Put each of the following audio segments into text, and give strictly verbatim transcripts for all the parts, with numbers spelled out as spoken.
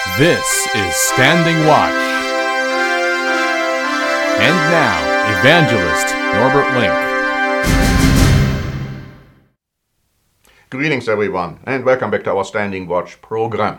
This is Standing Watch. And now, Evangelist Norbert Link. Greetings everyone, and welcome back to our Standing Watch program.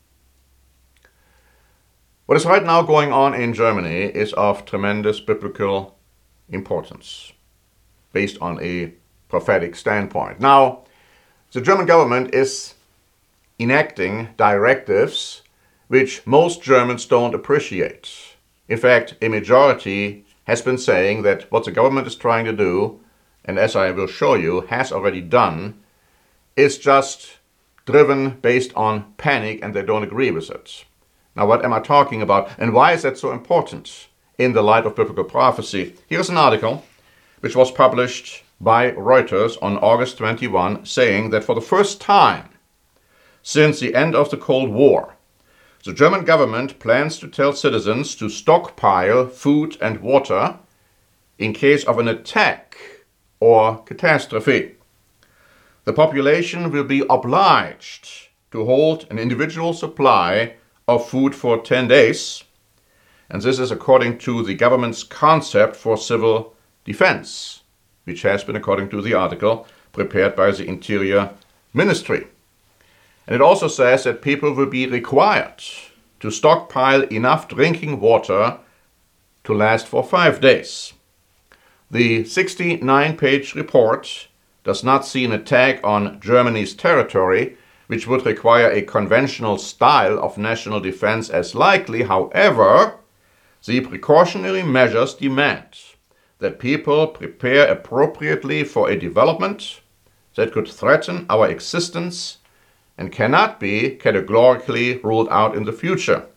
What is right now going on in Germany is of tremendous biblical importance, based on a prophetic standpoint. Now, the German government is enacting directives which most Germans don't appreciate. In fact, a majority has been saying that what the government is trying to do, and as I will show you, has already done, is just driven based on panic and they don't agree with it. Now, what am I talking about, and why is that so important in the light of biblical prophecy? Here's an article which was published by Reuters on August twenty-first, saying that for the first time since the end of the Cold War, the German government plans to tell citizens to stockpile food and water in case of an attack or catastrophe. The population will be obliged to hold an individual supply of food for ten days, and this is according to the government's concept for civil defense, which has been, according to the article, prepared by the Interior Ministry. And it also says that people will be required to stockpile enough drinking water to last for five days. The sixty-nine page report does not see an attack on Germany's territory, which would require a conventional style of national defense as likely. However, the precautionary measures demand that people prepare appropriately for a development that could threaten our existence and cannot be categorically ruled out in the future.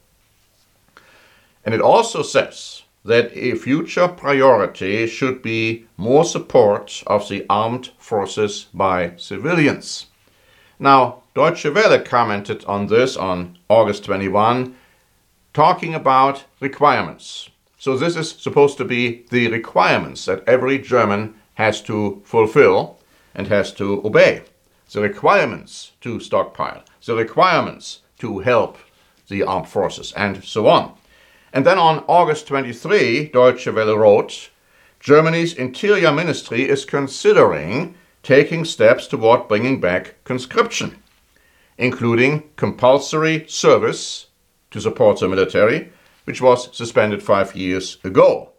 And it also says that a future priority should be more support of the armed forces by civilians. Now, Deutsche Welle commented on this on August twenty-first, talking about requirements. So this is supposed to be the requirements that every German has to fulfill and has to obey. The requirements to stockpile, the requirements to help the armed forces, and so on. And then on August twenty-third, Deutsche Welle wrote, Germany's Interior Ministry is considering taking steps toward bringing back conscription, including compulsory service to support the military, which was suspended five years ago.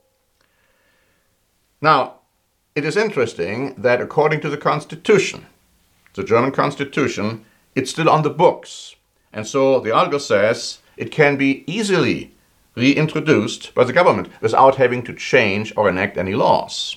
Now, it is interesting that according to the Constitution, the German Constitution, it's still on the books. And so the article says it can be easily reintroduced by the government without having to change or enact any laws.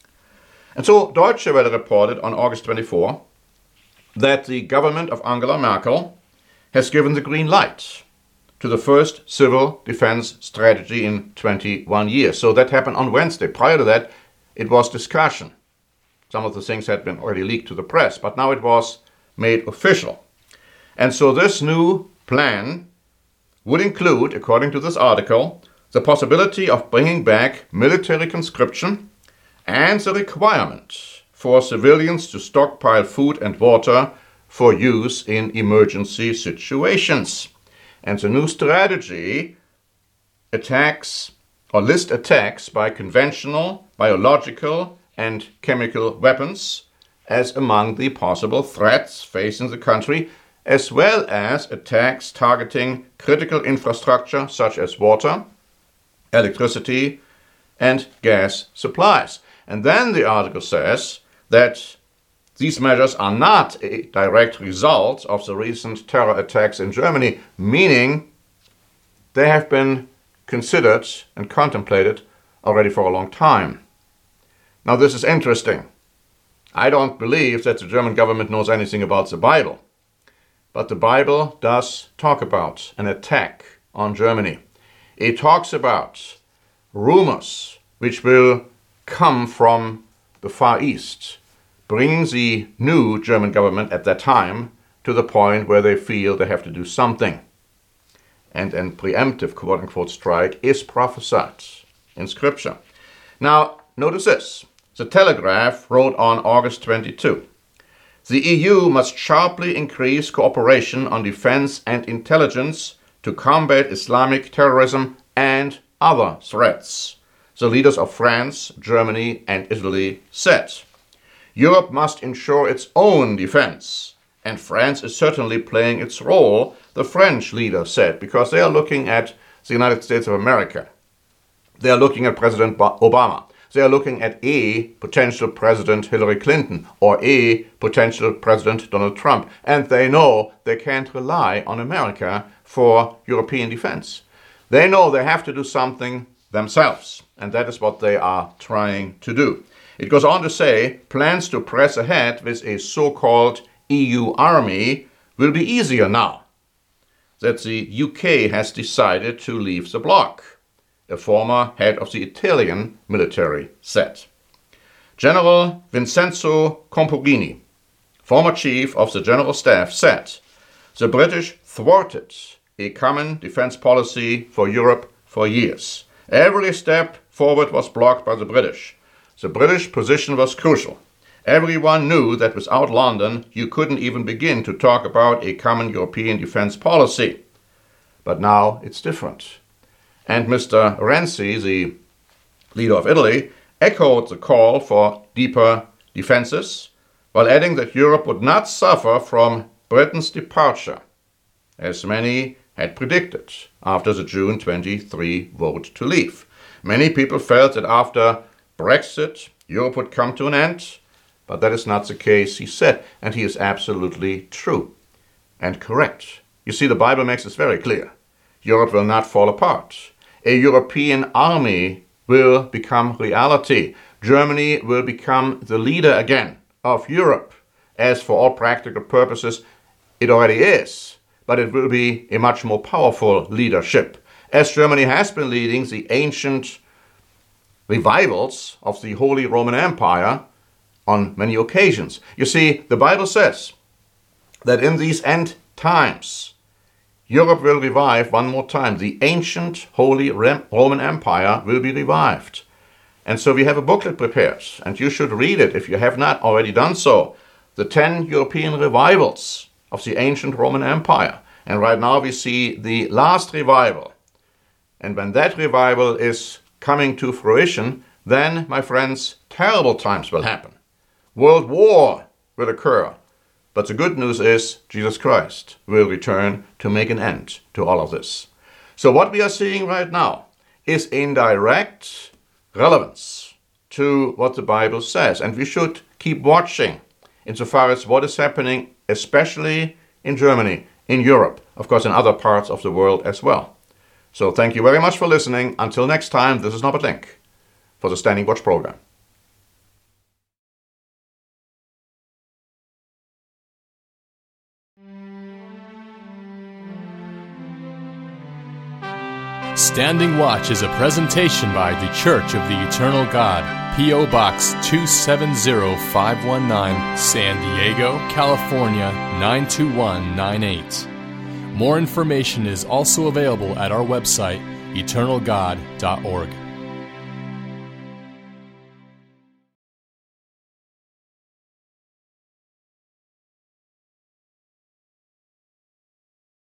And so Deutsche Welle reported on August twenty-fourth that the government of Angela Merkel has given the green light to the first civil defense strategy in twenty-one years. So that happened on Wednesday. Prior to that, it was discussion. Some of the things had been already leaked to the press, but now it was made official. And so this new plan would include, according to this article, the possibility of bringing back military conscription and the requirement for civilians to stockpile food and water for use in emergency situations. And the new strategy attacks or lists attacks by conventional, biological, and chemical weapons as among the possible threats facing the country, as well as attacks targeting critical infrastructure such as water, electricity, and gas supplies. And then the article says that these measures are not a direct result of the recent terror attacks in Germany, meaning they have been considered and contemplated already for a long time. Now, this is interesting. I don't believe that the German government knows anything about the Bible, but the Bible does talk about an attack on Germany. It talks about rumors which will come from the Far East, bringing the new German government at that time to the point where they feel they have to do something. And a preemptive quote-unquote strike is prophesied in Scripture. Now, notice this. The Telegraph wrote on August twenty-second, the E U must sharply increase cooperation on defense and intelligence to combat Islamic terrorism and other threats. The leaders of France, Germany, and Italy said, Europe must ensure its own defense, and France is certainly playing its role, the French leader said, because they are looking at the United States of America. They are looking at President Obama. They are looking at a potential President Hillary Clinton or a potential President Donald Trump. And they know they can't rely on America for European defense. They know they have to do something themselves. And that is what they are trying to do. It goes on to say, plans to press ahead with a so-called E U army will be easier now that the U K has decided to leave the bloc, a former head of the Italian military said. General Vincenzo Comparini, former chief of the General Staff, said, the British thwarted a common defense policy for Europe for years. Every step forward was blocked by the British. The British position was crucial. Everyone knew that without London, you couldn't even begin to talk about a common European defense policy. But now it's different. And Mister Renzi, the leader of Italy, echoed the call for deeper defenses, while adding that Europe would not suffer from Britain's departure, as many had predicted after the June twenty-third vote to leave. Many people felt that after Brexit, Europe would come to an end, but that is not the case, he said, and he is absolutely true and correct. You see, the Bible makes this very clear. Europe will not fall apart. A European army will become reality. Germany will become the leader again of Europe, as for all practical purposes it already is, but it will be a much more powerful leadership, as Germany has been leading the ancient revivals of the Holy Roman Empire on many occasions. You see, the Bible says that in these end times, Europe will revive one more time. The ancient Holy Roman Empire will be revived. And so we have a booklet prepared, and you should read it if you have not already done so. The ten European revivals of the ancient Roman Empire. And right now we see the last revival. And when that revival is coming to fruition, then, my friends, terrible times will happen. World war will occur. But the good news is Jesus Christ will return to make an end to all of this. So what we are seeing right now is in direct relevance to what the Bible says. And we should keep watching insofar as what is happening, especially in Germany, in Europe, of course in other parts of the world as well. So thank you very much for listening. Until next time, this is Norbert Link for the Standing Watch program. Standing Watch is a presentation by The Church of the Eternal God, P O Box two seven zero five one nine, San Diego, California nine two one nine eight. More information is also available at our website, eternal god dot org.